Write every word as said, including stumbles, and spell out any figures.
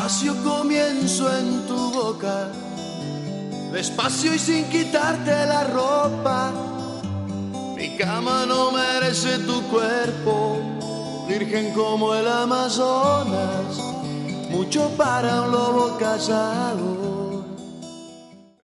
Despacio comienzo en tu boca, despacio y sin quitarte la ropa. Mi cama no merece tu cuerpo, virgen como el Amazonas, mucho para un lobo cazado.